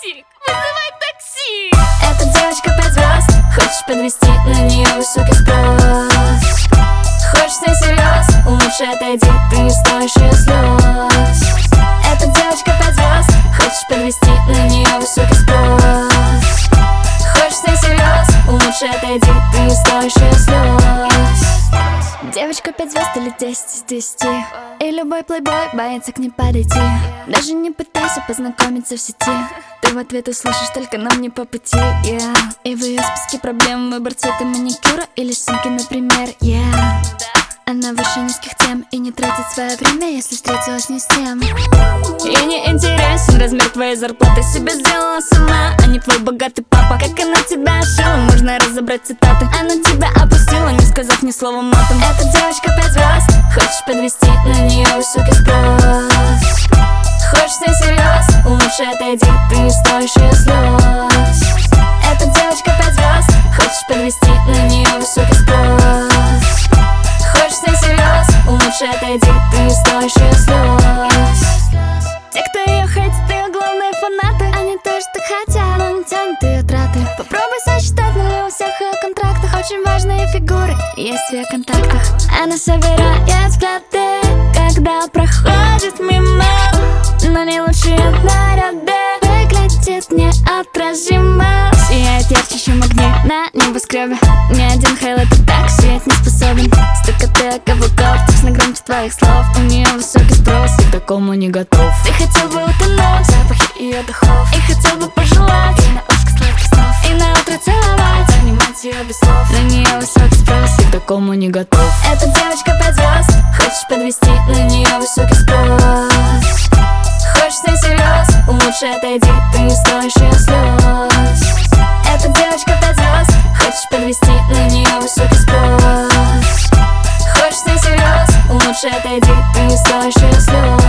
Русик, вызывай такси. Эта девочка 5 звезд, хочешь подвести на нее высокий спрос. Хочешь с ней серьез, лучше отойди, ты не стоишь ее слез. Эта девочка 5 звезд, хочешь подвести на нее высокий спрос. Хочешь с ней серьез, лучше отойди, ты не стоишь ее слез. Девочка 5 звезд или 10 из 10, и любой плейбой боится к ней подойти. Даже не пытайся познакомиться в сети, ты в ответ услышишь только нам не по пути, yeah. И в ее списке проблем выбор цвета маникюра или сумки, например, yeah. Она выше низких тем и не тратит свое время, если встретилась не с тем. Ей не интересен размер твоей зарплаты, себя сделала сама, а не твой богатый папа. Как она тебя ошила, можно разобрать цитаты. Она тебя опустила, не сказав ни слова матом. Эта девочка 5 звезд, хочешь подвести на нее высокий спрос. Хочешь с ней серьез, лучше отойди, ты не стоишь ее слез. Эта девочка 5 звезд, хочешь подвести на нее высокий спрос. Хочешь с ней серьез, лучше отойди, ты не стоишь ее слез. Те, кто ее хейтит, ее главные фанаты, они тоже так хотят, но не тянут ее траты. Попробуй сосчитать, но не у всех ее контрактах. Очень важные фигуры есть в ее контактах. Она собирает взгляды, когда проходит мимо, но не лучшие наряды выглядит неотразимо. Сияет ярче, чем огни на небоскребе. Ни один хайлайт так сиять не способен. Стукоты каблуков, текстно громче твоих слов. У нее высокий спрос, и к такому не готов. Ты хотел бы утонуть в запахе ее духов, и хотел бы пожелать ей на ушко сладких снов, и на утро целовать, обнимать ее без слов. На нее высокий спрос, и к такому не готов. Эта девочка 5 звезд, хочешь подвести на нее высокий спрос. Хочешь с ней серьез, лучше отойди, ты не стоишь ее слез. Эта девочка 5 звезд, хочешь подвести на нее высокий спрос. Хочешь с ней серьез, лучше отойди, ты не стоишь ее слез.